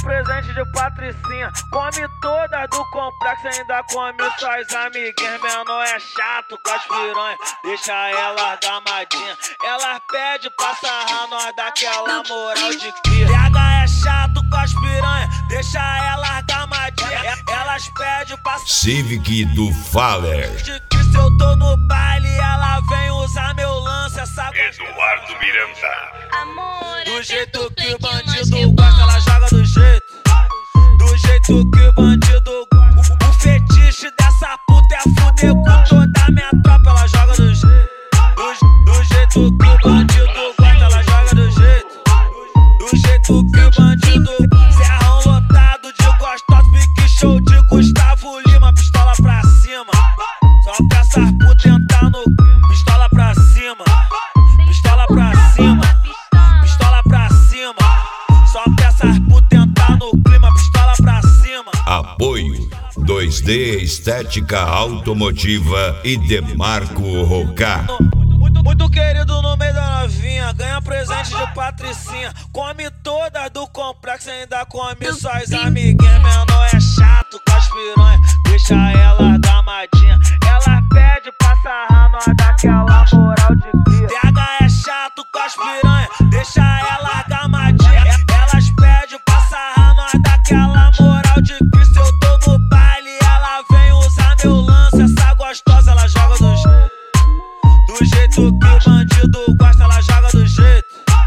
presente de Patricinha. Come todas do complexo, ainda come suas amiguinhas. Menor é chato com as piranha, deixa ela gamadinha. Elas pedem pra sarrar, nós daquela moral de cria. PH é chato com as piranha, deixa ela gamadinha. Elas pedem pra sarrar. Civic do Faller. De que se eu tô no baile, ela vem usar meu lance. Essa Eduardo Miranda. Amor, do jeito que o bandido gosta, ela joga do jeito. Do jeito que o bandido gosta. O fetiche dessa puta é fuder com toda minha tropa. Ela joga do jeito. Do jeito que o bandido gosta, ela joga do jeito. Do jeito que o bandido serrão lotado de gostosos, pique show de Gustavo Lima. Pistola pra cima, só pra essas putas entrar no pistola pra cima. Pistola pra cima, pistola pra cima. Só pra essas putas entrar no clima, pistola pra cima. Apoio 2D Estética Automotiva e Demarco Rocá. Muito querido no meio da novinha, ganha presente de Patricinha. Come todas do complexo, ainda come suas amiguinhas. Menor é chato com as piranha, deixa ela gamadinha. Ela pede pra sarrar, nós daquela moral de cria. PH é chato com as piranha, deixa ela gamadinha. Elas pedem pra sarrar, nós daquela moral de cria. Se eu tô no baile, ela vem usar meu lance. Essa gostosa, ela joga do jeito. Do jeito que o bandido gosta, ela joga do jeito.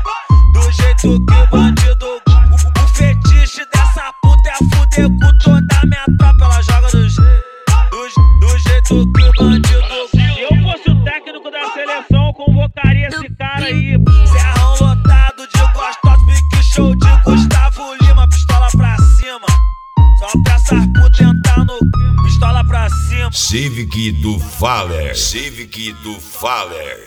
Do jeito que o bandido gosta. O fetiche dessa puta é fuder com toda minha tropa. Ela joga do jeito. Do jeito que o bandido gosta. Se eu fosse o técnico da seleção, eu convocaria esse cara aí. Serrão lotado de gostosos, pique show de Gustavo Lima. Pistola pra cima, só pra essas putas entrar no pistola pra cima. Civic do Faller. Civic do Faller.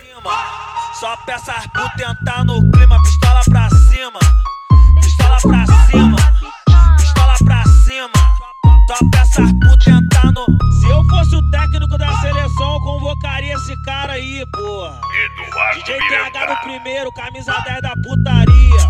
Só pra essas putas entrar no clima, pistola pra cima. Pistola pra cima, pistola pra cima. Só pra essas putas entrar no. Se eu fosse o técnico da seleção, eu convocaria esse cara aí, porra. Eduardo DJ PH do primeiro, camisa 10 da putaria.